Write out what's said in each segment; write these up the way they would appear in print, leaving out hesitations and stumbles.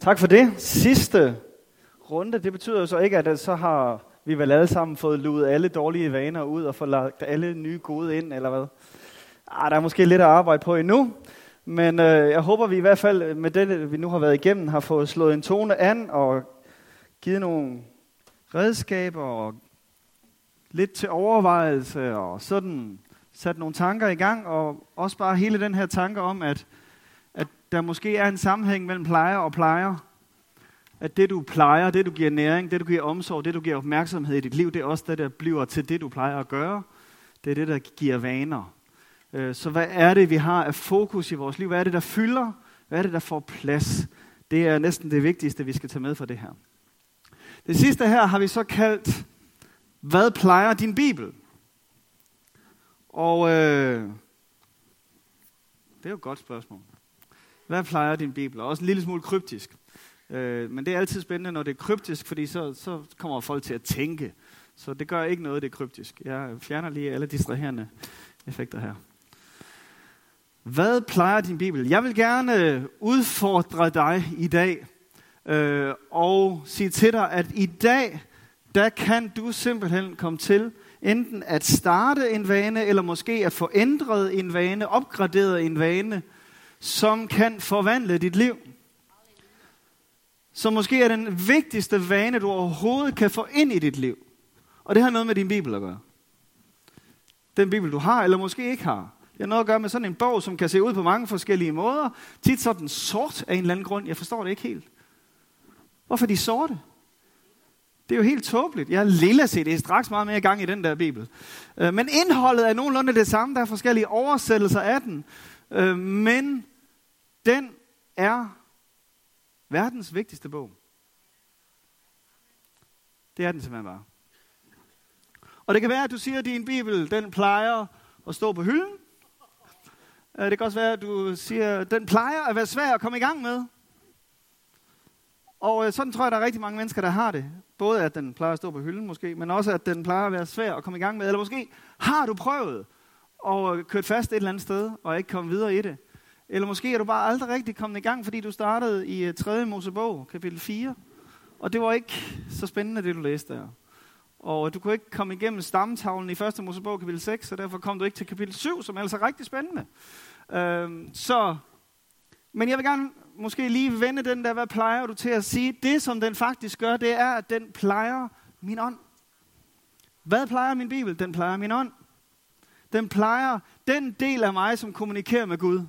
Tak for det. Sidste runde, det betyder jo så ikke, at så har vi vel alle sammen fået luet alle dårlige vaner ud og fået lagt alle nye gode ind, eller hvad? Der er måske lidt at arbejde på endnu, men jeg håber, vi i hvert fald med det, vi nu har været igennem, har fået slået en tone an og givet nogle redskaber og lidt til overvejelse og sådan sat nogle tanker i gang, og også bare hele den her tanke om, at der måske er en sammenhæng mellem plejer og plejer. At det du plejer, det du giver næring, det du giver omsorg, det du giver opmærksomhed i dit liv, det er også det, der bliver til det, du plejer at gøre. Det er det, der giver vaner. Så hvad er det, vi har af fokus i vores liv? Hvad er det, der fylder? Hvad er det, der får plads? Det er næsten det vigtigste, vi skal tage med for det her. Det sidste her har vi så kaldt, hvad plejer din Bibel? Og det er jo et godt spørgsmål. Hvad plejer din Bibel? Også en lille smule kryptisk. Men det er altid spændende, når det er kryptisk, fordi så kommer folk til at tænke. Så det gør ikke noget, det er kryptisk. Jeg fjerner lige alle distraherende effekter her. Hvad plejer din Bibel? Jeg vil gerne udfordre dig i dag og sige til dig, at i dag, der kan du simpelthen komme til enten at starte en vane, eller måske at få ændret en vane, opgraderet en vane, som kan forvandle dit liv. Som måske er den vigtigste vane, du overhovedet kan få ind i dit liv. Og det har noget med din Bibel at gøre. Den Bibel, du har, eller måske ikke har. Det har noget at gøre med sådan en bog, som kan se ud på mange forskellige måder. Tit sådan sort af en eller anden grund. Jeg forstår det ikke helt. Hvorfor de sorte? Det er jo helt tåbeligt. Jeg er lille at se, det er straks meget mere gang i den der Bibel. Men indholdet er nogenlunde det samme. Der er forskellige oversættelser af den. Men den er verdens vigtigste bog. Det er den simpelthen bare. Og det kan være, at du siger, at din Bibel, den plejer at stå på hylden. Det kan også være, at du siger, at den plejer at være svær at komme i gang med. Og sådan tror jeg, der er rigtig mange mennesker, der har det. Både at den plejer at stå på hylden måske, men også at den plejer at være svær at komme i gang med. Eller måske har du prøvet at køre fast et eller andet sted, og ikke komme videre i det. Eller måske er du bare aldrig rigtig kommet i gang, fordi du startede i 3. Mosebog, kapitel 4. Og det var ikke så spændende, det du læste der. Og du kunne ikke komme igennem stamtavlen i 1. Mosebog, kapitel 6, og derfor kom du ikke til kapitel 7, som er altså rigtig spændende. Men jeg vil gerne måske lige vende den der, hvad plejer du til at sige? Det, som den faktisk gør, det er, at den plejer min ånd. Hvad plejer min Bibel? Den plejer min ånd. Den plejer den del af mig, som kommunikerer med Gud.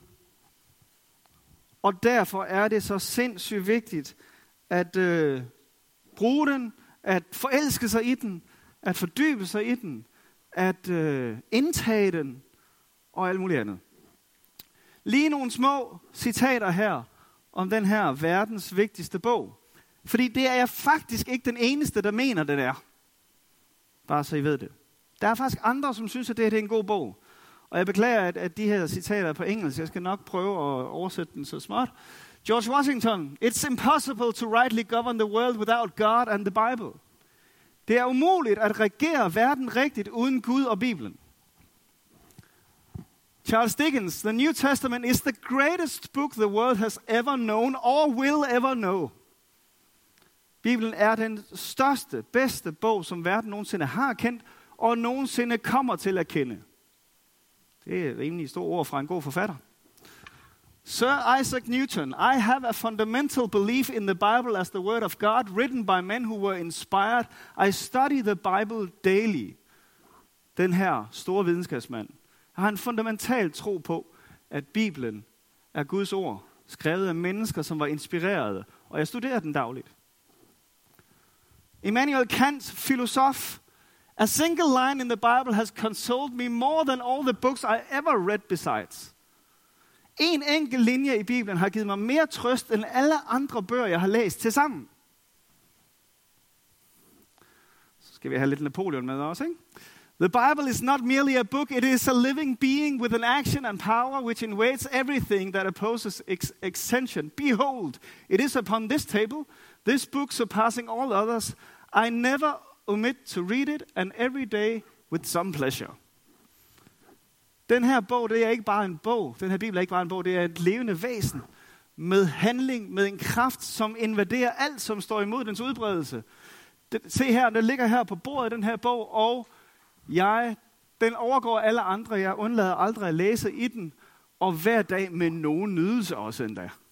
Og derfor er det så sindssygt vigtigt at bruge den, at forelske sig i den, at fordybe sig i den, at indtage den og alt muligt andet. Lige nogle små citater her om den her verdens vigtigste bog. Fordi det er jeg faktisk ikke den eneste, der mener, det er. Bare så I ved det. Der er faktisk andre, som synes, at det er en god bog. Og jeg beklager, at de her citater er på engelsk. Jeg skal nok prøve at oversætte den så småt. George Washington. It's impossible to rightly govern the world without God and the Bible. Det er umuligt at regere verden rigtigt uden Gud og Bibelen. Charles Dickens. The New Testament is the greatest book the world has ever known or will ever know. Bibelen er den største, bedste bog, som verden nogensinde har kendt, og nogensinde kommer til at kende. Det er rimelig store ord fra en god forfatter. Sir Isaac Newton. I have a fundamental belief in the Bible as the word of God, written by men who were inspired. I study the Bible daily. Den her store videnskabsmand har en fundamental tro på, at Bibelen er Guds ord, skrevet af mennesker, som var inspirerede, og jeg studerer den dagligt. Immanuel Kant, filosof. A single line in the Bible has consoled me more than all the books I ever read besides. En enkelt linje i Bibelen har givet mig mere trøst end alle andre bøger, jeg har læst til sammen. Så skal vi have lidt Napoleon med også, ikke? The Bible is not merely a book, it is a living being with an action and power which invades everything that opposes extension. Behold, it is upon this table, this book surpassing all others. I never omit to read it, and every day with some pleasure. Den her bog, det er ikke bare en bog. Den her Bibel er ikke bare en bog, det er et levende væsen med handling, med en kraft, som invaderer alt, som står imod dens udbredelse. Se her, den ligger her på bordet, den her bog, og den overgår alle andre. Jeg undlader aldrig at læse i den, og hver dag med nogen nydelse også endda. Jeg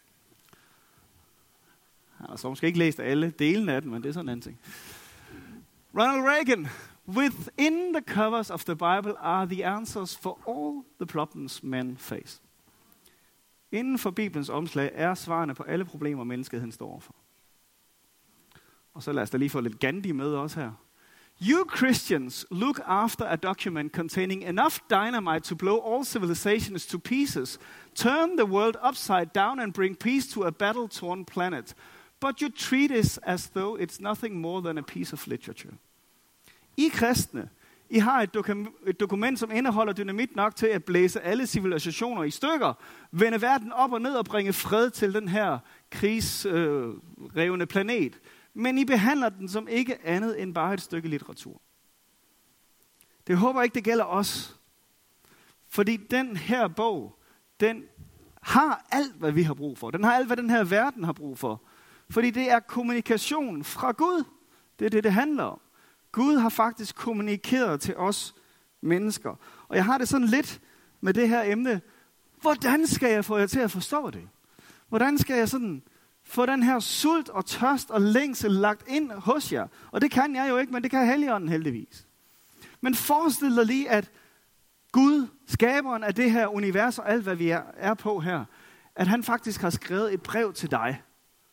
har så måske ikke læst alle delene af den, men det er sådan en anden ting. Ronald Reagan. Within the covers of the Bible are the answers for all the problems men face. Inden for Bibelens omslag er svarene på alle problemer, menneskeheden står overfor. Og så lad os da lige få lidt Gandhi med også her. You Christians look after a document containing enough dynamite to blow all civilizations to pieces, turn the world upside down and bring peace to a battle-torn planet. But you treat it as though it's nothing more than a piece of literature. I kristne, I har et dokument, som indeholder dynamit nok til at blæse alle civilisationer i stykker, vende verden op og ned og bringe fred til den her krigsrevne planet. Men I behandler den som ikke andet end bare et stykke litteratur. Det håber ikke, det gælder os. Fordi den her bog, den har alt, hvad vi har brug for. Den har alt, hvad den her verden har brug for. Fordi det er kommunikation fra Gud. Det er det, det handler om. Gud har faktisk kommunikeret til os mennesker. Og jeg har det sådan lidt med det her emne. Hvordan skal jeg få jer til at forstå det? Hvordan skal jeg sådan få den her sult og tørst og længsel lagt ind hos jer? Og det kan jeg jo ikke, men det kan Helligånden heldigvis. Men forestil dig lige, at Gud, skaberen af det her univers og alt, hvad vi er på her, at han faktisk har skrevet et brev til dig.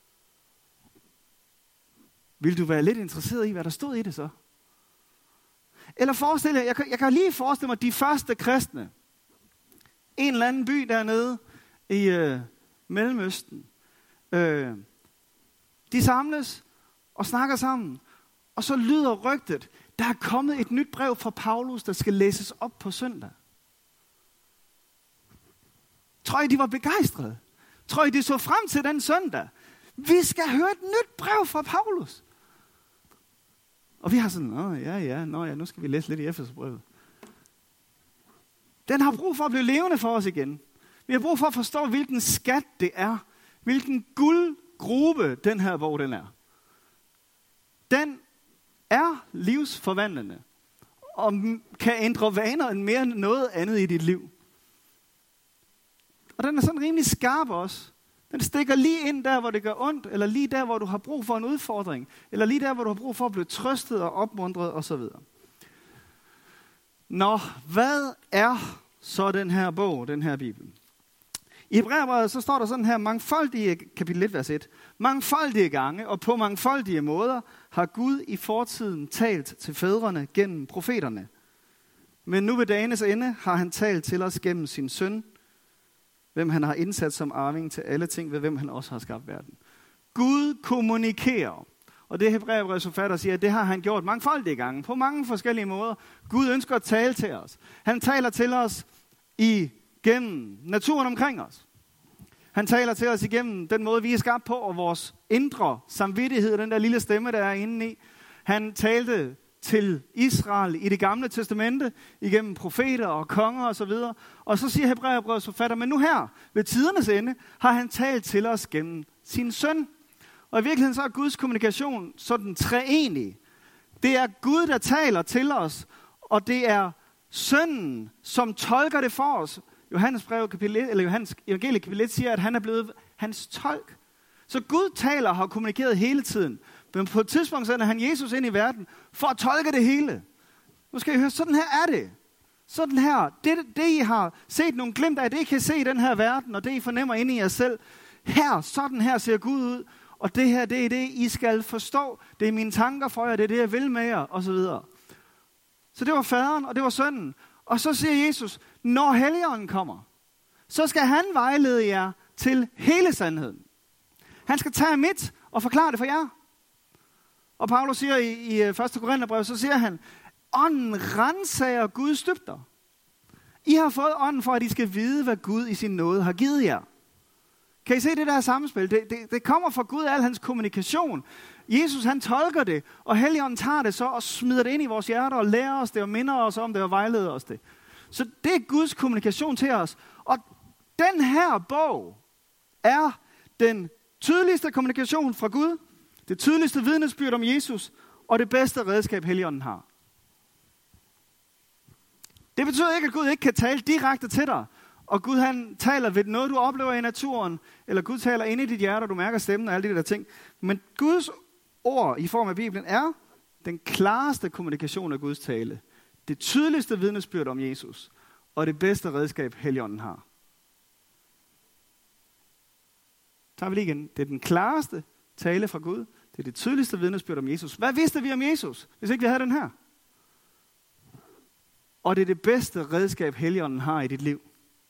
Vil du være lidt interesseret i, hvad der stod i det så? Eller forestil dig, jeg kan lige forestille mig de første kristne. En eller anden by dernede i Mellemøsten. De samles og snakker sammen. Og så lyder rygtet, der er kommet et nyt brev fra Paulus, der skal læses op på søndag. Tror I, de var begejstrede? Tror I, de så frem til den søndag? Vi skal høre et nyt brev fra Paulus. Og vi har sådan, nu skal vi læse lidt i Efeserbrevet. Den har brug for at blive levende for os igen. Vi har brug for at forstå, hvilken skat det er. Hvilken guldgrube den her bog den er. Den er livsforvandlende. Og kan ændre vaner end mere end noget andet i dit liv. Og den er sådan rimelig skarp også. Den stikker lige ind der, hvor det gør ondt, eller lige der, hvor du har brug for en udfordring, eller lige der, hvor du har brug for at blive trøstet og opmuntret osv. Nå, hvad er så den her bog, den her Bibel? I Hebræerbrevet så står der sådan her, mangfoldige, kapitel 1, vers 1, mangfoldige gange og på mangfoldige måder har Gud i fortiden talt til fædrene gennem profeterne. Men nu ved dagenes ende har han talt til os gennem sin søn, hvem han har indsat som arving til alle ting, ved hvem han også har skabt verden. Gud kommunikerer. Og det Hebræerbrevets forfatter siger, at det har han gjort mangfoldige gange, på mange forskellige måder. Gud ønsker at tale til os. Han taler til os igennem naturen omkring os. Han taler til os igennem den måde, vi er skabt på, og vores indre samvittighed, den der lille stemme, der er inde i. Han talte til Israel i det gamle testamente, igennem profeter og konger og så videre. Og så siger Hebræerbrevets forfatter, men nu her, ved tidernes ende, har han talt til os gennem sin søn. Og i virkeligheden så er Guds kommunikation sådan treenig. Det er Gud, der taler til os, og det er sønnen, som tolker det for os. Johannes evangelie kapitel 1 siger, at han er blevet hans tolk. Så Gud taler og har kommunikeret hele tiden. Men på et tidspunkt sender han Jesus ind i verden for at tolke det hele. Nu skal I høre, sådan her er det. Sådan her, det I har set nogle glimt af, det I kan se i den her verden, og det I fornemmer inde i jer selv. Sådan her ser Gud ud, og det her, det er det, I skal forstå. Det er mine tanker for jer, det er det, jeg vil med jer, og så videre. Så det var faderen, og det var sønnen. Og så siger Jesus, når Helligånden kommer, så skal han vejlede jer til hele sandheden. Han skal tage mit og forklare det for jer. Og Paulus siger i 1. Korintherbrev, så siger han, ånden rensager Guds dybder. I har fået ånden for, at I skal vide, hvad Gud i sin nåde har givet jer. Kan I se det der samspil? Det kommer fra Gud, al hans kommunikation. Jesus han tolker det, og Helligånden tager det så og smider det ind i vores hjerter og lærer os det og minder os om det og vejleder os det. Så det er Guds kommunikation til os. Og den her bog er den tydeligste kommunikation fra Gud, det tydeligste vidnesbyrd om Jesus, og det bedste redskab, Helligånden har. Det betyder ikke, at Gud ikke kan tale direkte til dig, og Gud han taler ved noget, du oplever i naturen, eller Gud taler inde i dit hjerte, og du mærker stemmen og alle de der ting. Men Guds ord i form af Bibelen er den klareste kommunikation af Guds tale, det tydeligste vidnesbyrd om Jesus, og det bedste redskab, Helligånden har. Tager vi lige igen. Det er den klareste tale fra Gud. Det er det tydeligste vidnesbyrd om Jesus. Hvad vidste vi om Jesus, hvis ikke vi havde den her? Og det er det bedste redskab, Helligånden har i dit liv.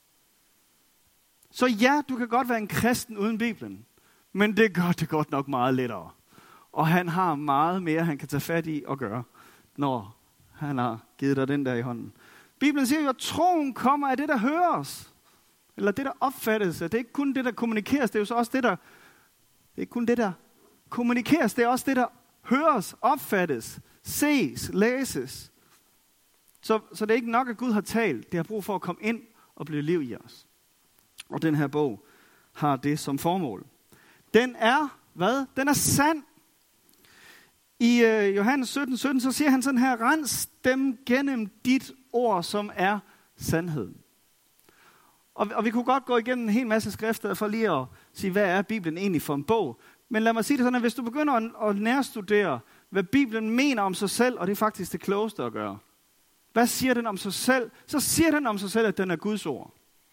Så ja, du kan godt være en kristen uden Bibelen, men det gør det godt nok meget lettere. Og han har meget mere, han kan tage fat i og gøre, når han har givet dig den der i hånden. Bibelen siger jo, at troen kommer af det, der høres. Eller det, der opfattes. Det er ikke kun det, der kommunikeres. Det er jo så også det, der... Det er ikke kun det, der kommunikeres. Det er også det, der høres, opfattes, ses, læses. Så det er ikke nok, at Gud har talt. Det har brug for at komme ind og blive liv i os. Og den her bog har det som formål. Den er, hvad? Den er sand. I Johannes 17, så siger han sådan her, rens dem gennem dit ord, som er sandheden. Og vi kunne godt gå igennem en hel masse skrifter for lige at sige, hvad er Bibelen egentlig for en bog? Men lad mig sige det sådan, at hvis du begynder at nærstudere, hvad Bibelen mener om sig selv, og det er faktisk det klogeste at gøre. Hvad siger den om sig selv? Så siger den om sig selv, at den er Guds ord.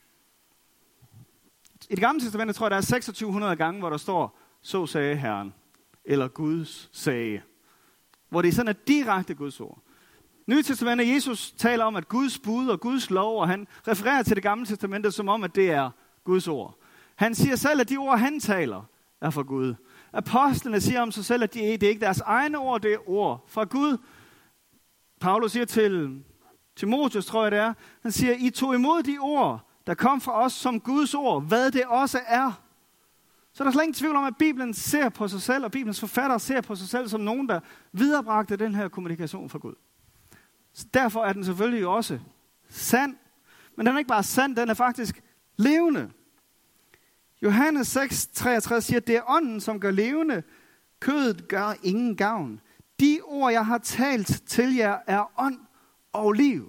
I det gamle testamente tror jeg, der er 2600 gange, hvor der står, så sagde Herren, eller Guds sagde. Hvor det sådan er direkte Guds ord. Nye testamente, Jesus taler om, at Guds bud og Guds lov, og han refererer til det gamle testamente som om, at det er Guds ord. Han siger selv, at de ord, han taler, er fra Gud. Apostlene siger om sig selv, at det er ikke deres egne ord, det er ord fra Gud. Paulus siger til Timotheus, tror jeg det er, han siger, I tog imod de ord, der kom fra os som Guds ord, hvad det også er. Så der er slet ingen tvivl om, at Bibelen ser på sig selv, og Bibelens forfattere ser på sig selv som nogen, der viderebragte den her kommunikation fra Gud. Så derfor er den selvfølgelig også sand. Men den er ikke bare sand, den er faktisk levende. Johannes 6:33 siger, det er ånden, som gør levende. Kødet gør ingen gavn. De ord, jeg har talt til jer, er ånd og liv.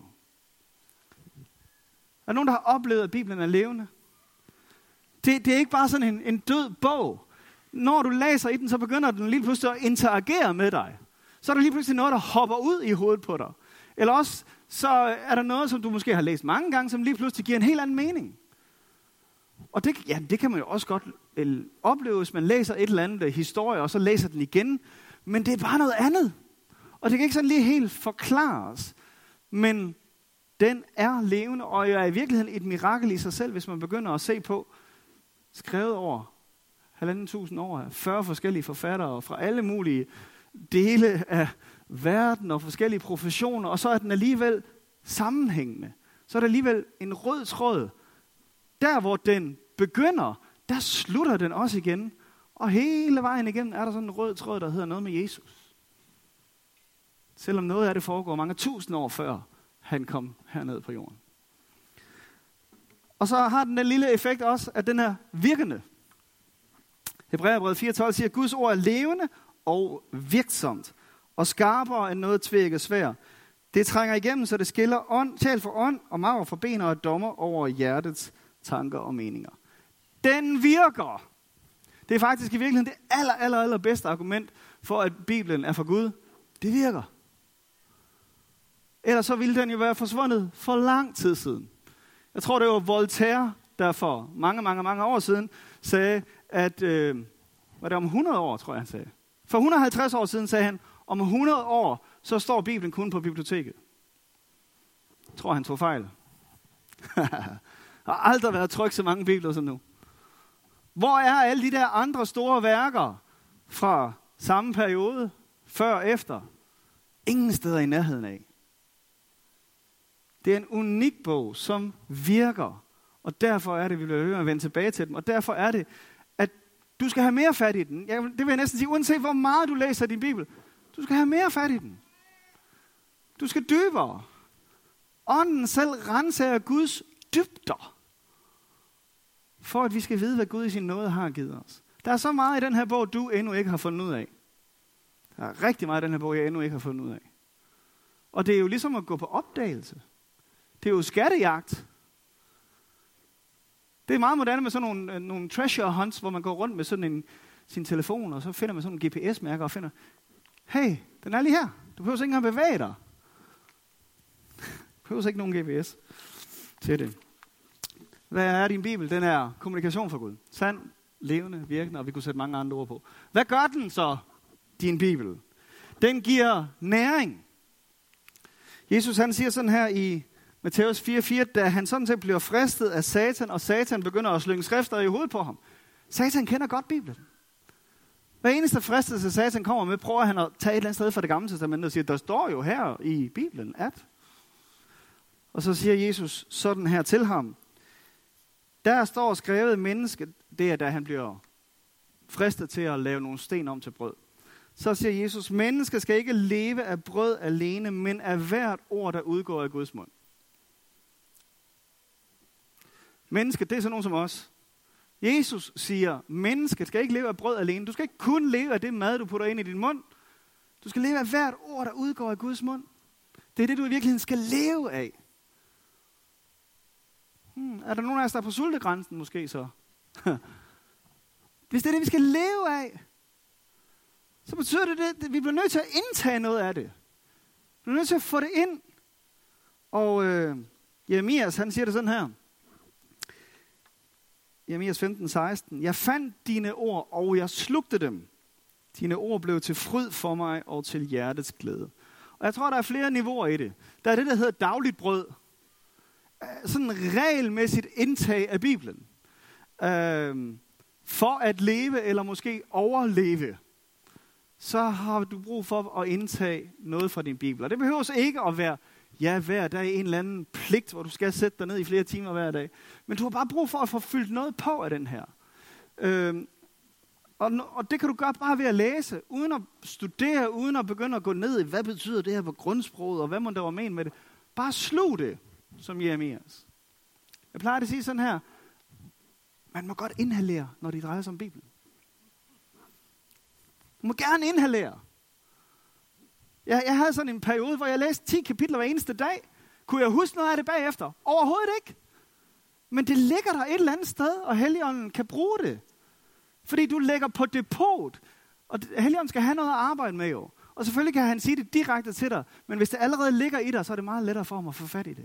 Er der nogen, der har oplevet, at Bibelen er levende? Det er ikke bare sådan en død bog. Når du læser i den, så begynder den lige pludselig at interagere med dig. Så er der lige pludselig noget, der hopper ud i hovedet på dig. Eller også, så er der noget, som du måske har læst mange gange, som lige pludselig giver en helt anden mening. Og det kan man jo også godt opleve, hvis man læser et eller andet historie, og så læser den igen. Men det er bare noget andet. Og det kan ikke sådan lige helt forklares. Men den er levende, og er i virkeligheden et mirakel i sig selv, hvis man begynder at se på, skrevet over 1.500 år, 40 forskellige forfattere fra alle mulige dele af verden og forskellige professioner, og så er den alligevel sammenhængende. Så er der alligevel en rød tråd. Der hvor den begynder, der slutter den også igen. Og hele vejen igennem er der sådan en rød tråd, der hedder noget med Jesus. Selvom noget af det foregår mange tusind år før han kom herned på jorden. Og så har den lille effekt også, at den er virkende. Hebræerbrevet 4:12 siger, at Guds ord er levende og virksomt, og skarpere end noget tvækket sværd. Det trænger igennem, så det skiller sjæl for ånd, og marv for ben og dommer over hjertets tanker og meninger. Den virker. Det er faktisk i virkeligheden det aller bedste argument for, at Bibelen er fra Gud. Det virker. Ellers så ville den jo være forsvundet for lang tid siden. Jeg tror, det var Voltaire, der for mange år siden sagde, at var det om 100 år, tror jeg, han sagde. For 150 år siden sagde han, om 100 år, så står Bibelen kun på biblioteket. Jeg tror, han tog fejl. Der har aldrig været trykt så mange bibler som nu. Hvor er alle de der andre store værker fra samme periode, før og efter? Ingen steder i nærheden af. Det er en unik bog, som virker. Og derfor er det, vi bliver ved at vende tilbage til dem. Og derfor er det, at du skal have mere fat i den. Det vil jeg næsten sige, uanset hvor meget du læser din Bibel. Du skal have mere fat i den. Du skal dybere. Ånden selv renser Guds dybder. for at vi skal vide, hvad Gud i sin nåde har givet os. Der er så meget i den her bog, du endnu ikke har fundet ud af. Der er rigtig meget i den her bog, jeg endnu ikke har fundet ud af. Og det er jo ligesom at gå på opdagelse. Det er jo skattejagt. Det er meget moderne med sådan nogle treasure hunts, hvor man går rundt med sådan sin telefon, og så finder man sådan en GPS-mærker og finder, hey, den er lige her. Du behøver ikke engang bevæge dig. Du behøver ikke nogen GPS til det. Hvad er din bibel? Den er kommunikation fra Gud. Sand, levende, virkende, og vi kunne sætte mange andre ord på. Hvad gør den så, din bibel? Den giver næring. Jesus han siger sådan her i Matthæus 4:4, da han sådan set bliver fristet af Satan, og Satan begynder at slynge skrifter i hovedet på ham. Satan kender godt Bibelen. Hver eneste fristelse, Satan kommer med, prøver han at tage et eller andet sted fra det gamle testament og siger, der står jo her i Bibelen, at. Og så siger Jesus sådan her til ham. Der står skrevet menneske, det er da han bliver fristet til at lave nogle sten om til brød. Så siger Jesus, mennesker skal ikke leve af brød alene, men af hvert ord, der udgår af Guds mund. Mennesker, det er sådan nogen som os. Jesus siger, mennesket skal ikke leve af brød alene. Du skal ikke kun leve af det mad, du putter ind i din mund. Du skal leve af hvert ord, der udgår af Guds mund. Det er det, du i virkeligheden skal leve af. Er der nogen af os, der er på sultegrænsen måske så? Hvis det er det, vi skal leve af, så betyder det, at vi bliver nødt til at indtage noget af det. Vi bliver nødt til at få det ind. Og Jeremias, han siger det sådan her. Jeremias 15:16. Jeg fandt dine ord, og jeg slugte dem. Dine ord blev til fryd for mig og til hjertets glæde. Og jeg tror, der er flere niveauer i det. Der er det, der hedder dagligt brød. Sådan regelmæssigt indtag af Bibelen. For at leve, eller måske overleve, så har du brug for at indtage noget fra din Bibel. Og det behøver så ikke at være, hver dag en eller anden pligt, hvor du skal sætte dig ned i flere timer hver dag. Men du har bare brug for at få fyldt noget på af den her. Og det kan du gøre bare ved at læse, uden at studere, uden at begynde at gå ned i, hvad betyder det her på grundsproget, og hvad må der var men med det. Bare slug det, som Jeremias. Jeg plejer at sige sådan her, man må godt inhalere, når det drejer sig om Bibelen. Du må gerne inhalere. Jeg havde sådan en periode, hvor jeg læste 10 kapitler hver eneste dag. Kunne jeg huske noget af det bagefter? Overhovedet ikke. Men det ligger der et eller andet sted, og Helligånden kan bruge det. Fordi du lægger på depot, og Helligånden skal have noget at arbejde med jo. Og selvfølgelig kan han sige det direkte til dig, men hvis det allerede ligger i dig, så er det meget lettere for ham at få fat i det.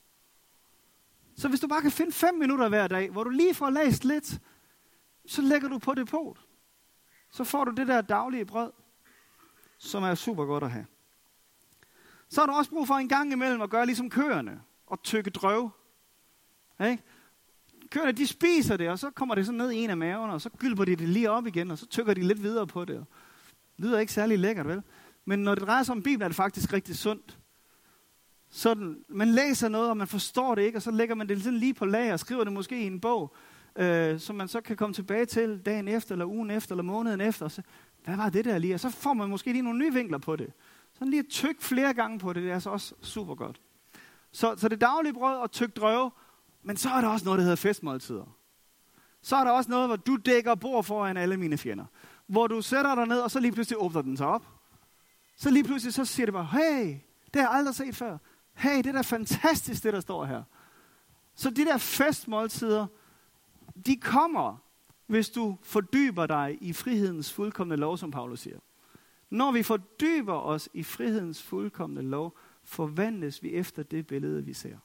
Så hvis du bare kan finde 5 minutter hver dag, hvor du lige får læst lidt, så lægger du på depot. Så får du det der daglige brød, som er super godt at have. Så har du også brug for en gang imellem at gøre ligesom køerne og tykke drøv. Ikke? Køerne, de spiser det, og så kommer det sådan ned i en af maverne, og så gylper de det lige op igen, og så tykker de lidt videre på det. Det lyder ikke særlig lækkert, vel? Men når det drejer sig om Bibelen, er det faktisk rigtig sundt. Sådan, man læser noget, og man forstår det ikke, og så lægger man det sådan lige på lager og skriver det måske i en bog, som man så kan komme tilbage til dagen efter, eller ugen efter, eller måneden efter, og så, hvad var det der lige? Og så får man måske lige nogle nye vinkler på det. Sådan lige at tykke flere gange på det, det er altså også super godt. Så det daglige brød og tyk drøve, men så er der også noget, der hedder festmåltider. Så er der også noget, hvor du dækker bord foran alle mine fjender. Hvor du sætter dig ned, og så lige pludselig åbner den sig op. Så lige pludselig så siger det bare, hey, det har jeg aldrig set før. Hey, det er da fantastisk, det der står her. Så de der festmåltider, de kommer, hvis du fordyber dig i frihedens fuldkomne lov, som Paulus siger. Når vi fordyber os i frihedens fuldkomne lov, forvandles vi efter det billede, vi ser.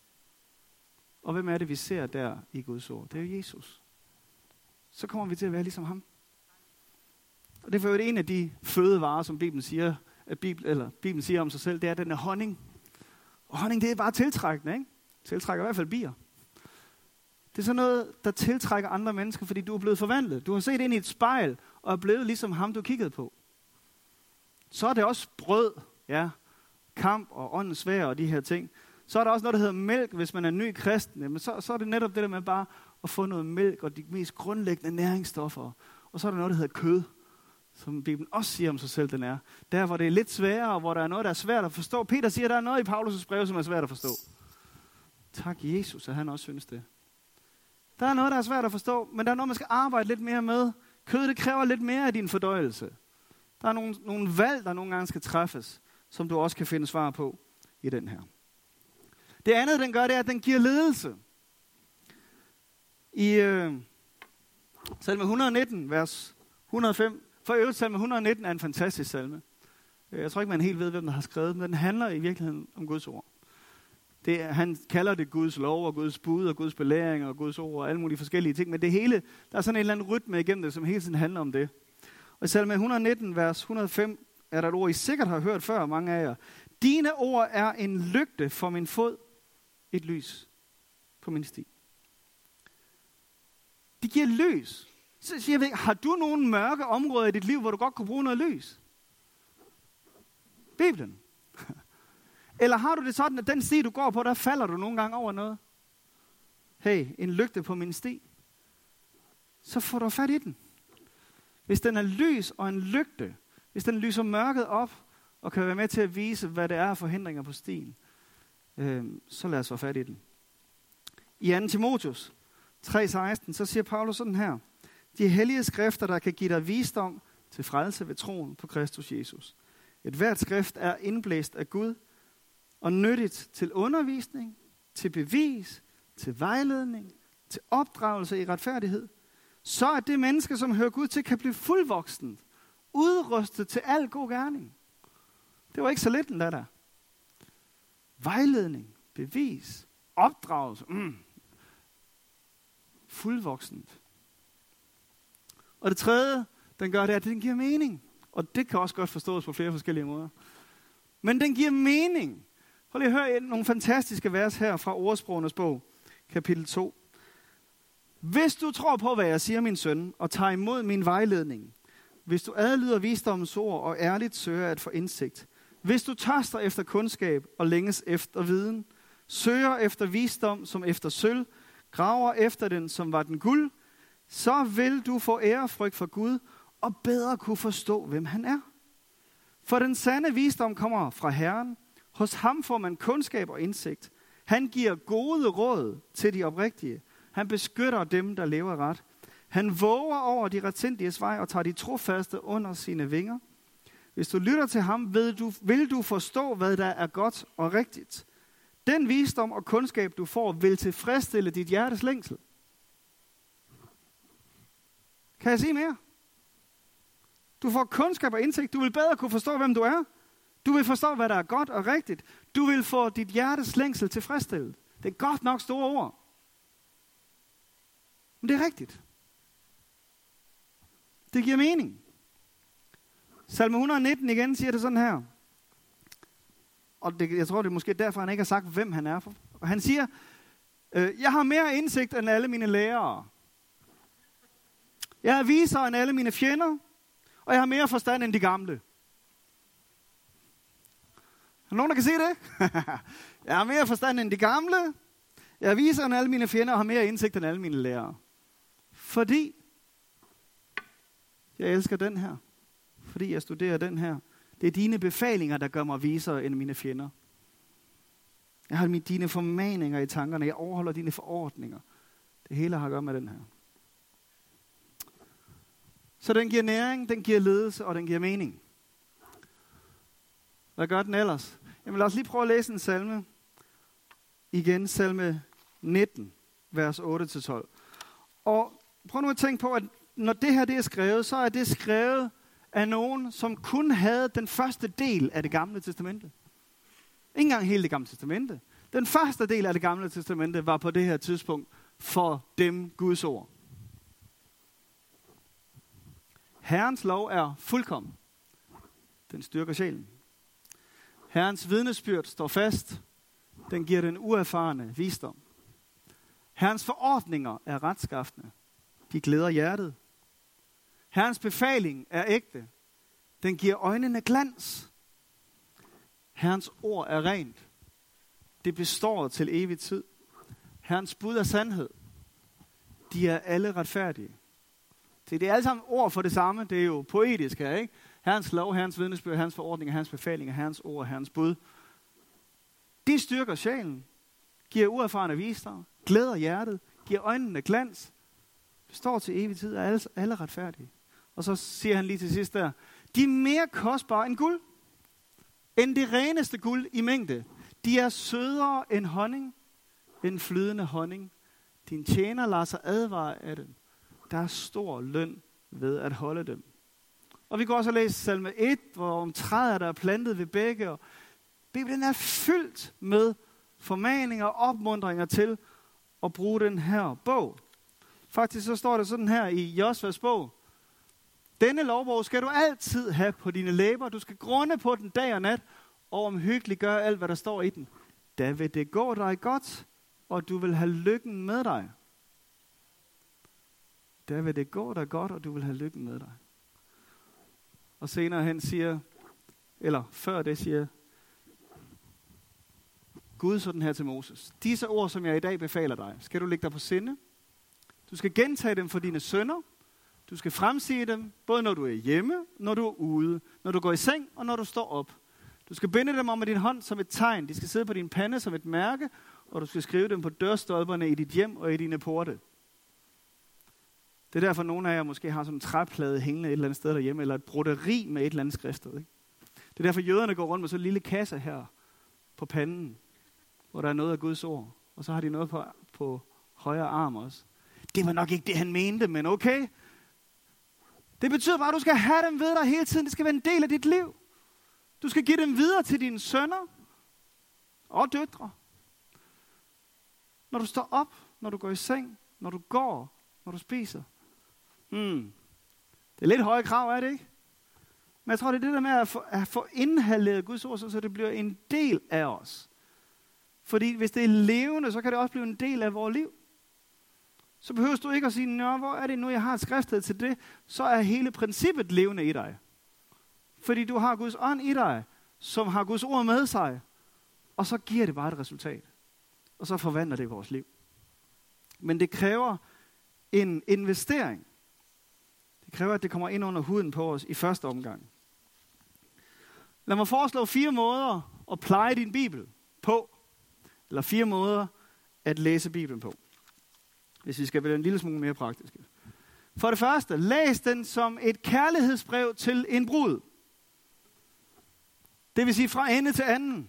Og hvem er det, vi ser der i Guds ord? Det er jo Jesus. Så kommer vi til at være ligesom ham. Og det er jo en af de fødevarer, som Bibelen siger, Bibelen siger om sig selv, det er den er honning. Og honning, det er bare tiltrækkende, ikke? Tiltrækker i hvert fald bier. Det er sådan noget, der tiltrækker andre mennesker, fordi du er blevet forvandlet. Du har set ind i et spejl, og er blevet ligesom ham, du kiggede på. Så er det også brød, ja, kamp og åndens svær og de her ting. Så er der også noget, der hedder mælk, hvis man er ny kristen. Men så er det netop det der med bare at få noget mælk og de mest grundlæggende næringsstoffer. Og så er der noget, der hedder kød, som Bibelen også siger om sig selv, den er. Der, hvor det er lidt sværere, og hvor der er noget, der er svært at forstå. Peter siger, at der er noget i Paulus' brev, som er svært at forstå. Tak Jesus, at han også synes det. Der er noget, der er svært at forstå, men der er noget, man skal arbejde lidt mere med. Kød, det kræver lidt mere af din fordøjelse. Der er nogle valg, der nogle gange skal træffes, som du også kan finde svar på i den her. Det andet, den gør, det er, at den giver ledelse. I salme 119, vers 105. For øvrigt, salme 119 er en fantastisk salme. Jeg tror ikke, man helt ved, hvem der har skrevet den, men den handler i virkeligheden om Guds ord. Han kalder det Guds lov og Guds bud og Guds belæring og Guds ord og alle mulige forskellige ting. Men det hele, der er sådan en eller anden rytme igennem det, som hele tiden handler om det. Og i salme 119, vers 105, er der et ord, I sikkert har hørt før, mange af jer. Dine ord er en lygte for min fod, et lys på min sti. De giver lys. Så siger jeg, har du nogle mørke områder i dit liv, hvor du godt kunne bruge noget lys? Bibelen. Eller har du det sådan, at den sti, du går på, der falder du nogle gange over noget? Hey, en lygte på min sti. Så får du fat i den. Hvis den er lys og en lygte, hvis den lyser mørket op, og kan være med til at vise, hvad det er af forhindringer på stien, så lad os få fat i den. I 2. Timotheus 3:16, så siger Paulus sådan her. De hellige skrifter, der kan give dig visdom til frelse ved troen på Kristus Jesus. Et hvert skrift er indblæst af Gud, og nyttigt til undervisning, til bevis, til vejledning, til opdragelse i retfærdighed, så at det menneske, som hører Gud til, kan blive fuldvoksen, udrustet til al god gerning. Det var ikke så lidt der. Vejledning, bevis, opdragelse, fuldvoksent. Og det tredje, den gør det, at den giver mening. Og det kan også godt forstås på flere forskellige måder. Men den giver mening. Prøv lige at høre nogle fantastiske vers her fra Ordsprogenes bog, kapitel 2. Hvis du tror på, hvad jeg siger, min søn, og tager imod min vejledning, hvis du adlyder visdommens ord og ærligt søger at få indsigt, hvis du tørster efter kundskab og længes efter viden, søger efter visdom som efter sølv, graver efter den som var den guld, så vil du få ærefrygt for Gud og bedre kunne forstå, hvem han er. For den sande visdom kommer fra Herren. Hos ham får man kundskab og indsigt. Han giver gode råd til de oprigtige. Han beskytter dem, der lever ret. Han våger over de retsindiges vej og tager de trofaste under sine vinger. Hvis du lytter til ham, vil du forstå, hvad der er godt og rigtigt. Den visdom og kundskab, du får, vil tilfredsstille dit hjertes længsel. Kan jeg sige mere? Du får kundskab og indsigt. Du vil bedre kunne forstå, hvem du er. Du vil forstå, hvad der er godt og rigtigt. Du vil få dit hjertes længsel tilfredsstillet. Det er godt nok store ord. Men det er rigtigt. Det giver mening. Salme 119 igen siger det sådan her. Og jeg tror, det er måske derfor, han ikke har sagt, hvem han er. Og han siger, jeg har mere indsigt end alle mine lærere. Jeg er visere end alle mine fjender. Og jeg har mere forstand end de gamle. Er der nogen, der kan se det? Jeg har mere forstand end de gamle. Jeg er visere end alle mine fjender og har mere indsigt end alle mine lærere. Fordi jeg elsker den her. Fordi jeg studerer den her. Det er dine befalinger, der gør mig visere end mine fjender. Jeg har dine formaninger i tankerne. Jeg overholder dine forordninger. Det hele har at gøre med den her. Så den giver næring, den giver ledelse, og den giver mening. Hvad gør den ellers? Jamen lad os lige prøve at læse en salme. Igen, salme 19, vers 8-12. Og prøv nu at tænke på, at når det her det er skrevet, så er det skrevet af nogen, som kun havde den første del af det gamle testamente. Ikke engang hele det gamle testamente. Den første del af det gamle testamente var på det her tidspunkt for dem Guds ord. Herrens lov er fuldkommen. Den styrker sjælen. Herrens vidnesbyrd står fast. Den giver den uerfarne visdom. Herrens forordninger er retskaffende. De glæder hjertet. Herrens befaling er ægte. Den giver øjnene glans. Herrens ord er rent. Det består til evig tid. Herrens bud er sandhed. De er alle retfærdige. Det er alle sammen ord for det samme. Det er jo poetisk her, ikke? Herrens lov, Herrens vidnesbyrd, Herrens forordninger, Herrens befalinger, Herrens ord, Herrens bud. De styrker sjælen, giver uerfarne visdom, glæder hjertet, giver øjnene glans, består til evig tid, og alle retfærdige. Og så siger han lige til sidst der, de er mere kostbare end guld, end det reneste guld i mængde. De er sødere end honning, end flydende honning. Din tjener lader sig advare af dem. Der er stor løn ved at holde dem. Og vi går også og læser salme 1, hvor om træer, der er plantet ved bække. Og Bibelen er fyldt med formaninger og opmuntringer til at bruge den her bog. Faktisk så står det sådan her i Josvas bog. Denne lovbog skal du altid have på dine læber. Du skal grunde på den dag og nat, og omhyggeligt gøre alt, hvad der står i den. Da vil det gå dig godt, og du vil have lykken med dig. Da vil det gå dig godt, og du vil have lykken med dig. Og senere hen siger, eller før det siger, Gud sådan her til Moses. Disse ord, som jeg i dag befaler dig, skal du lægge dig på sinde. Du skal gentage dem for dine sønner. Du skal fremsige dem, både når du er hjemme, når du er ude, når du går i seng og når du står op. Du skal binde dem om med din hånd som et tegn. De skal sidde på din pande som et mærke, og du skal skrive dem på dørstolperne i dit hjem og i dine porte. Det er derfor, nogle af jer måske har sådan en træplade hængende et eller andet sted derhjemme, eller et broderi med et eller andet skriftet. Ikke? Det er derfor, jøderne går rundt med sådan en lille kasse her på panden, hvor der er noget af Guds ord. Og så har de noget på højre arm også. Det var nok ikke det, han mente, men okay. Det betyder bare, at du skal have dem ved dig hele tiden. Det skal være en del af dit liv. Du skal give dem videre til dine sønner og døtre. Når du står op, når du går i seng, når du går, når du spiser. Det er lidt høje krav, er det ikke? Men jeg tror, det er det der med at få indhaldet Guds ord, så det bliver en del af os. Fordi hvis det er levende, så kan det også blive en del af vores liv. Så behøver du ikke at sige, nå, hvor er det nu, jeg har et skriftsted til det? Så er hele princippet levende i dig. Fordi du har Guds ånd i dig, som har Guds ord med sig. Og så giver det bare et resultat. Og så forvandler det vores liv. Men det kræver en investering. Det kræver, at det kommer ind under huden på os i første omgang. Lad mig foreslå 4 måder at pleje din Bibel på. Eller 4 måder at læse Bibelen på. Hvis vi skal være en lille smule mere praktiske. For det første, læs den som et kærlighedsbrev til en brud. Det vil sige fra ende til anden.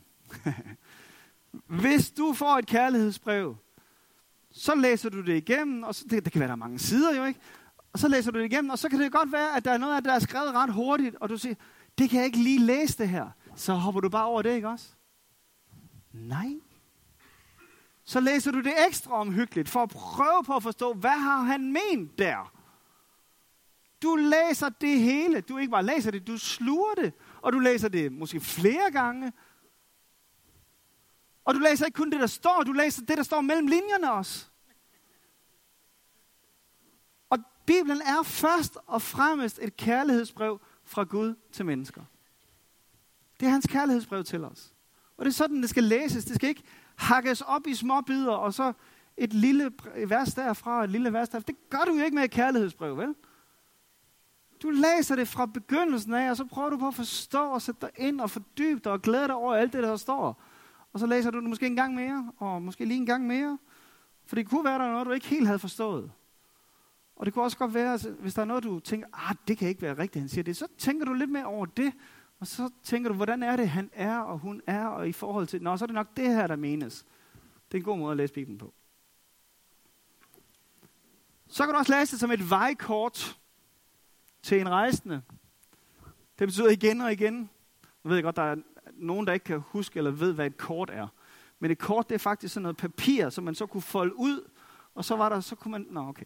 Hvis du får et kærlighedsbrev, så læser du det igennem, og det kan være, der er mange sider jo, ikke? Og så læser du det igennem, og så kan det godt være, at der er noget af det, der er skrevet ret hurtigt, og du siger, det kan jeg ikke lige læse det her. Så hopper du bare over det, ikke også? Nej. Så læser du det ekstra omhyggeligt, for at prøve på at forstå, hvad har han ment der? Du læser det hele. Du ikke bare læser det, du sluger det. Og du læser det måske flere gange. Og du læser ikke kun det, der står, du læser det, der står mellem linjerne også. Og Bibelen er først og fremmest et kærlighedsbrev fra Gud til mennesker. Det er hans kærlighedsbrev til os. Og det er sådan, det skal læses. Det skal ikke hakkes op i små bidder, og så et lille vers derfra, et lille vers derfra. Det gør du jo ikke med et kærlighedsbrev, vel? Du læser det fra begyndelsen af, og så prøver du på at forstå og sætte dig ind og fordybe dig og glæde dig over alt det, der står. Og så læser du det måske en gang mere, og måske lige en gang mere. For det kunne være, der er noget, du ikke helt havde forstået. Og det kunne også godt være, hvis der er noget, du tænker, det kan ikke være rigtigt, han siger det. Så tænker du lidt mere over det, og så tænker du, hvordan er det, han er, og hun er, og i forhold til, så er det nok det her, der menes. Det er en god måde at læse Bibelen på. Så kan du også læse det som et vejkort til en rejsende. Det betyder igen og igen. Jeg ved godt, der er nogen, der ikke kan huske eller ved, hvad et kort er. Men et kort, det er faktisk sådan noget papir, som man så kunne folde ud, og så kunne man, okay.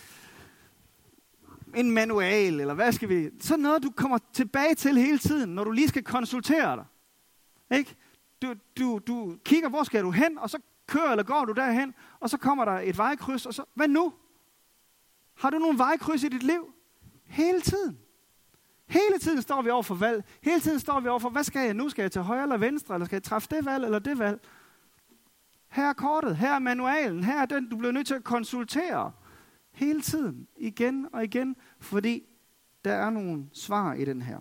En manual, eller hvad skal vi... Sådan noget, du kommer tilbage til hele tiden, når du lige skal konsultere dig. Ikke? Du kigger, hvor skal du hen, og så kører eller går du derhen, og så kommer der et vejkryds, og så... Hvad nu? Har du nogle vejkryds i dit liv? Hele tiden. Hele tiden står vi over for valg. Hele tiden står vi over for, hvad skal jeg nu? Skal jeg til højre eller venstre, eller skal jeg træffe det valg eller det valg? Her er kortet, her er manualen, her er den, du bliver nødt til at konsultere. Hele tiden, igen og igen, fordi der er nogle svar i den her.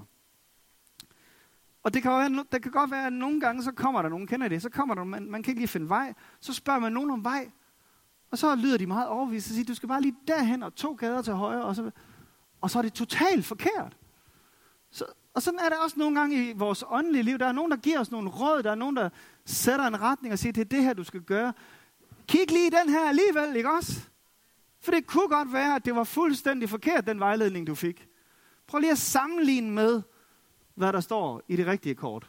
Og det kan godt være, at nogle gange, så kommer der nogen, kender det, så kommer der, man kan ikke lige finde vej, så spørger man nogen om vej, Og så lyder de meget overbevist og siger, du skal bare lige derhen og 2 gader til højre, og så er det totalt forkert. Og sådan er det også nogle gange i vores åndelige liv. Der er nogen, der giver os nogle råd, der er nogen, der sætter en retning og siger, det er det her, du skal gøre. Kig lige den her alligevel, ikke også? For det kunne godt være, at det var fuldstændig forkert, den vejledning, du fik. Prøv lige at sammenligne med, hvad der står i det rigtige kort.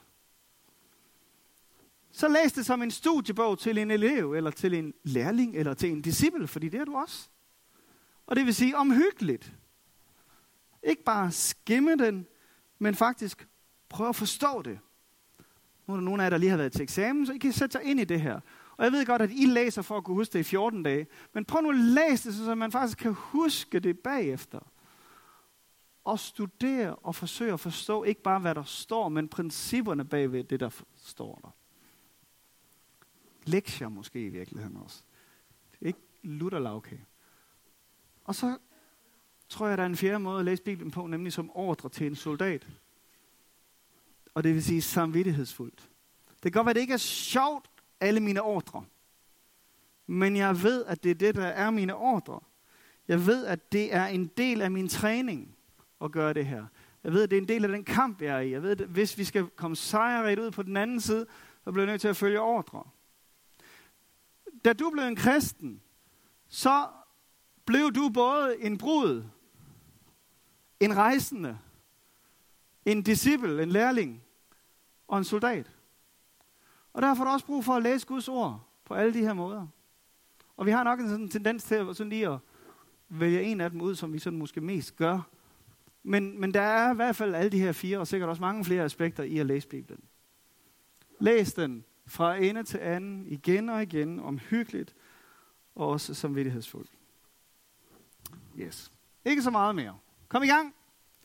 Så læs det som en studiebog til en elev, eller til en lærling, eller til en disciple, fordi det er du også. Og det vil sige omhyggeligt. Ikke bare skimme den, men faktisk prøve at forstå det. Nu er der nogle af jer, der lige har været til eksamen, så I kan sætte sig ind i det her. Og jeg ved godt, at I læser for at kunne huske det i 14 dage. Men prøv nu at læse det, så man faktisk kan huske det bagefter. Og studere og forsøge at forstå ikke bare, hvad der står, men principperne bagved det, der står der. Lektier måske i virkeligheden også. Det er ikke lutterlavkage. Og så tror jeg, der er en fjerde måde at læse Bibelen på, nemlig som ordre til en soldat. Og det vil sige samvittighedsfuldt. Det kan godt være, at det ikke er sjovt, alle mine ordre. Men jeg ved, at det er det, der er mine ordre. Jeg ved, at det er en del af min træning at gøre det her. Jeg ved, at det er en del af den kamp, jeg er i. Jeg ved, at hvis vi skal komme sejrigt ud på den anden side, så bliver jeg nødt til at følge ordre. Da du blev en kristen, så blev du både en brud, en rejsende, en disciple, en lærling og en soldat. Og derfor er der også brug for at læse Guds ord på alle de her måder. Og vi har nok en sådan tendens til at, sådan lige at vælge en af dem ud, som vi sådan måske mest gør. Men der er i hvert fald alle de her 4, og sikkert også mange flere aspekter i at læse Bibelen. Læs den fra ende til anden, igen og igen, omhyggeligt og også samvittighedsfuldt. Yes. Ikke så meget mere. Kom i gang.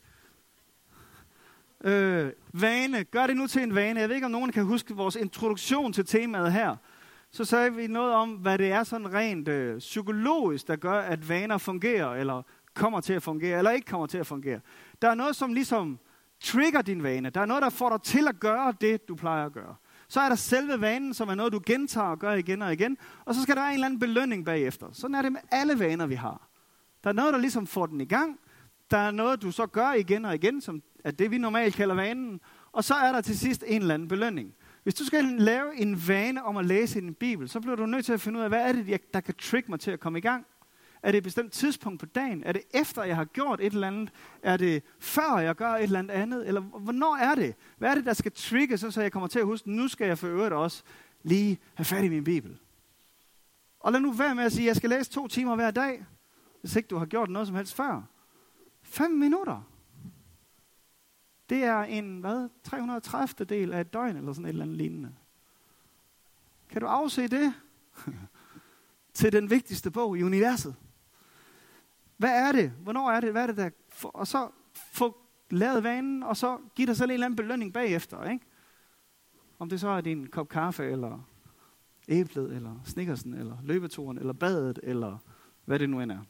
Vane. Gør det nu til en vane. Jeg ved ikke, om nogen kan huske vores introduktion til temaet her. Så sagde vi noget om, hvad det er sådan rent psykologisk, der gør, at vaner fungerer, eller kommer til at fungere, eller ikke kommer til at fungere. Der er noget, som ligesom trigger din vane. Der er noget, der får dig til at gøre det, du plejer at gøre. Så er der selve vanen, som er noget, du gentager og gør igen og igen. Og så skal der være en eller anden belønning bagefter. Sådan er det med alle vaner, vi har. Der er noget, der ligesom får den i gang. Der er noget, du så gør igen og igen, som er det, vi normalt kalder vanen. Og så er der til sidst en eller anden belønning. Hvis du skal lave en vane om at læse en bibel, så bliver du nødt til at finde ud af, hvad er det, der kan trigge mig til at komme i gang? Er det et bestemt tidspunkt på dagen? Er det efter, jeg har gjort et eller andet? Er det før, jeg gør et eller andet? Eller hvornår er det? Hvad er det, der skal trigge, så jeg kommer til at huske, nu skal jeg for øvrigt også lige have fat i min bibel? Og lad nu være med at sige, at jeg skal læse 2 timer hver dag, hvis ikke du har gjort noget som helst før. 5 minutter. Det er en, 330. del af et døgn, eller sådan et eller andet lignende. Kan du afse det? Til den vigtigste bog i universet. Hvad er det? Hvornår er det? Hvad er det der? Og så få lavet vanen, og så give dig selv en eller anden belønning bagefter, ikke? Om det så er din kop kaffe, eller æblet, eller Snickersen, eller løbeturen, eller badet, eller hvad det nu end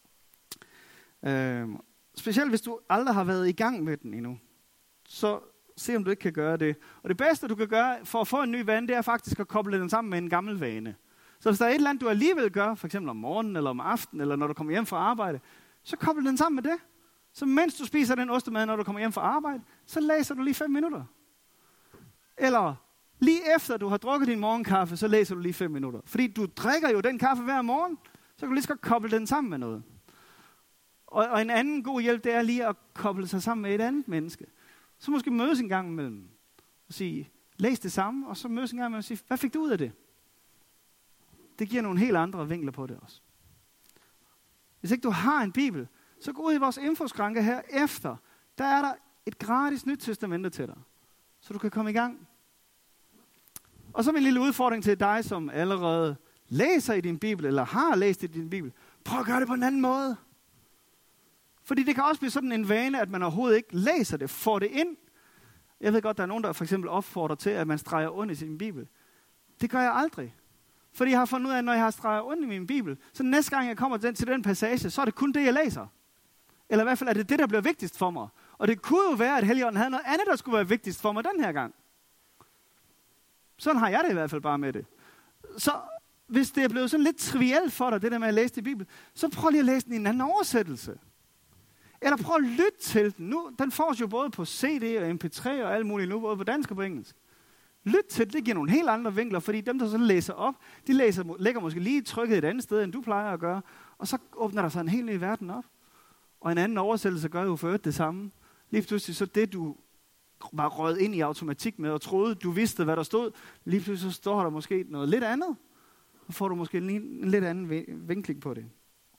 er. Specielt hvis du aldrig har været i gang med den endnu, så se om du ikke kan gøre det. Og det bedste du kan gøre for at få en ny vane, det er faktisk at koble den sammen med en gammel vane. Så hvis der er et eller andet, du alligevel gør, for eksempel om morgenen, eller om aftenen, eller når du kommer hjem fra arbejde, så koble den sammen med det. Så mens du spiser den ostemad, når du kommer hjem fra arbejde, så læser du lige 5 minutter. Eller lige efter du har drukket din morgenkaffe, så læser du lige 5 minutter. Fordi du drikker jo den kaffe hver morgen, så kan du lige så godt koble den sammen med noget. Og en anden god hjælp, det er lige at koble sig sammen med et andet menneske. Så måske mødes en gang imellem og sige, læs det samme, og så mødes en gang imellem og sige, hvad fik du ud af det? Det giver nogle helt andre vinkler på det også. Hvis ikke du har en bibel, så gå ud i vores infoskranke her efter. Der er der et gratis nyt testamente til dig, så du kan komme i gang. Og så min lille udfordring til dig, som allerede læser i din bibel, eller har læst i din bibel. Prøv at gøre det på en anden måde. Fordi det kan også blive sådan en vane, at man overhovedet ikke læser det, får det ind. Jeg ved godt, der er nogen, der for eksempel opfordrer til, at man streger under i sin bibel. Det gør jeg aldrig. Fordi jeg har fundet ud af, at når jeg har streget under i min bibel, så næste gang jeg kommer til den passage, så er det kun det, jeg læser. Eller i hvert fald er det det, der bliver vigtigst for mig. Og det kunne jo være, at Helligånden havde noget andet, der skulle være vigtigst for mig den her gang. Sådan har jeg det i hvert fald bare med det. Så hvis det er blevet sådan lidt trivielt for dig, det der med at læse i Bibelen, så prøv lige at læse den i en anden oversættelse. Eller prøv at lytte til den. Nu, den får jo både på CD og MP3 og alt muligt nu, både på dansk og på engelsk. Lyt til det giver nogle helt andre vinkler, fordi dem, der så læser op, de lægger måske lige trykket et andet sted, end du plejer at gøre, og så åbner der sig en helt ny verden op. Og en anden oversættelse gør jo for det samme. Lige pludselig så det, du var røget ind i automatik med, og troede, du vidste, hvad der stod, lige pludselig så står der måske noget lidt andet, og får du måske en lidt anden vinkling på det.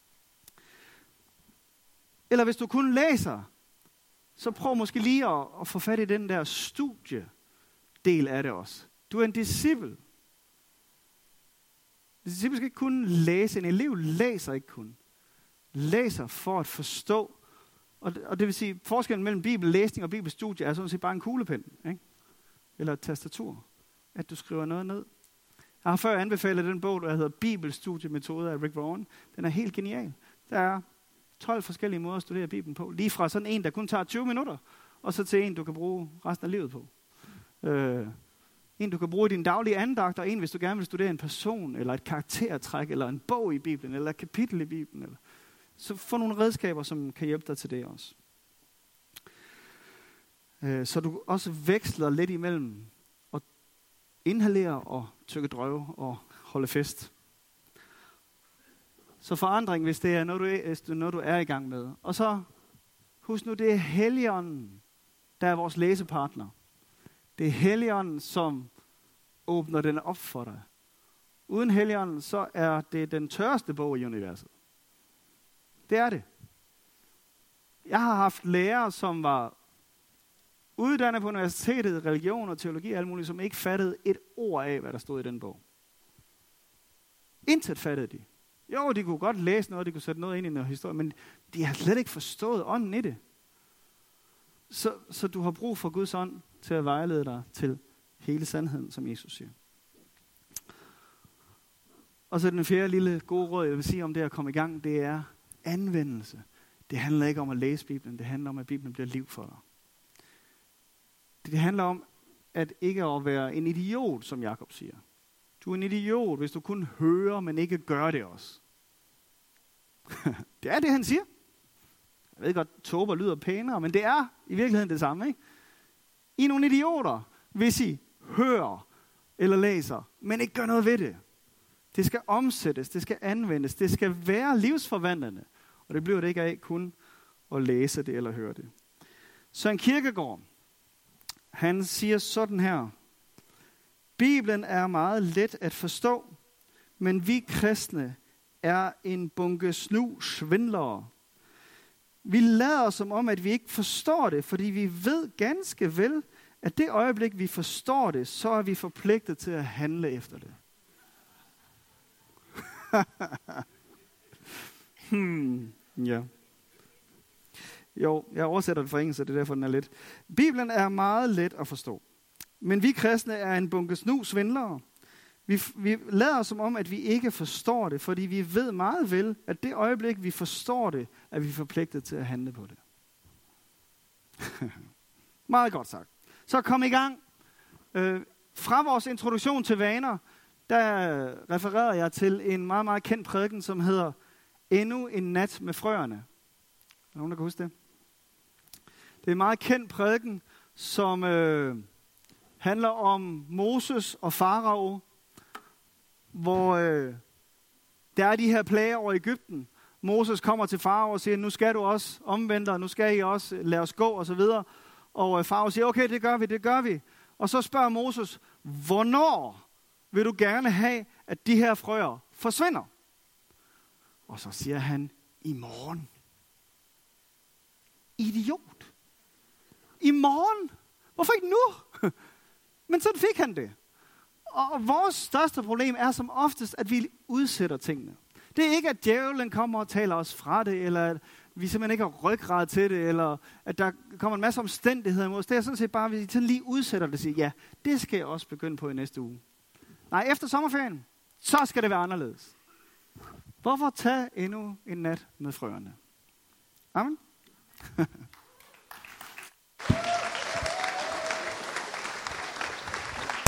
Eller hvis du kun læser, så prøv måske lige at få fat i den der studiedel af det også. Du er en disciple. En disciple skal ikke kun læse. En elev læser ikke kun. Læser for at forstå. Og det vil sige, forskellen mellem bibellæsning og bibelstudie er sådan set bare en kuglepen, ikke? Eller et tastatur. At du skriver noget ned. Jeg har før anbefalet den bog, der hedder Bibelstudiemetoder af Rick Warren. Den er helt genial. Der er 12 forskellige måder at studere Bibelen på. Lige fra sådan en, der kun tager 20 minutter, og så til en, du kan bruge resten af livet på. En, du kan bruge i din daglige andagt, og en, hvis du gerne vil studere en person, eller et karaktertræk, eller en bog i Bibelen, eller et kapitel i Bibelen. Eller. Så få nogle redskaber, som kan hjælpe dig til det også. Så du også veksler lidt imellem at inhalere og tykke drøve og holde fest. Så forandring, hvis det er noget, du er i gang med. Og så husk nu, det er Helligånden, der er vores læsepartner. Det er Helligånden, som åbner den op for dig. Uden Helligånden, så er det den tørreste bog i universet. Det er det. Jeg har haft lærere, som var uddannet på universitetet, religion og teologi og alt muligt, som ikke fattede et ord af, hvad der stod i den bog. Intet fattede de. Jo, de kunne godt læse noget, de kunne sætte noget ind i noget historie, men de har slet ikke forstået ånden i det. Så du har brug for Guds ånd til at vejlede dig til hele sandheden, som Jesus siger. Og så den fjerde lille gode råd, jeg vil sige om det at komme i gang, det er anvendelse. Det handler ikke om at læse Bibelen, det handler om, at Bibelen bliver liv for dig. Det handler om, at ikke at være en idiot, som Jakob siger. Du er en idiot, hvis du kun hører, men ikke gør det også. Det er det, han siger. Jeg ved godt, tåber lyder pænere, men det er i virkeligheden det samme, ikke? I er nogle idioter, hvis I hører eller læser, men ikke gør noget ved det. Det skal omsættes, det skal anvendes, det skal være livsforvandlende. Og det bliver det ikke af kun at læse det eller høre det. Søren Kierkegaard, han siger sådan her. Bibelen er meget let at forstå, men vi kristne er en bunke snu svindlere. Vi lader som om, at vi ikke forstår det, fordi vi ved ganske vel, at det øjeblik, vi forstår det, så er vi forpligtet til at handle efter det. Ja. Jo, jeg oversætter det fra engelsk, så det er derfor, den er let. Bibelen er meget let at forstå. Men vi kristne er en bunke snu svindlere. Vi lader som om, at vi ikke forstår det, fordi vi ved meget vel, at det øjeblik, vi forstår det, er vi forpligtet til at handle på det. Meget godt sagt. Så kom i gang. Fra vores introduktion til vaner, der refererer jeg til en meget, meget kendt prædiken, som hedder Endnu en nat med frøerne. Er der nogen, der kan huske det? Det er en meget kendt prædiken, som handler om Moses og Farao, hvor der er de her plager over Egypten. Moses kommer til Farao og siger, nu skal du også omvende dig, nu skal I også lade os gå, og så videre. Og Farao siger, okay, det gør vi. Og så spørger Moses, hvornår vil du gerne have, at de her frøer forsvinder? Og så siger han, i morgen. Idiot. I morgen? Hvorfor ikke nu? Men sådan fik han det. Og vores største problem er som oftest, at vi udsætter tingene. Det er ikke, at djævlen kommer og taler os fra det, eller at vi simpelthen ikke har ryggrad til det, eller at der kommer en masse omstændigheder imod os. Det er sådan set bare, at vi sådan lige udsætter det og siger, ja, det skal jeg også begynde på i næste uge. Nej, efter sommerferien, så skal det være anderledes. Hvorfor tage endnu en nat med frøerne? Amen.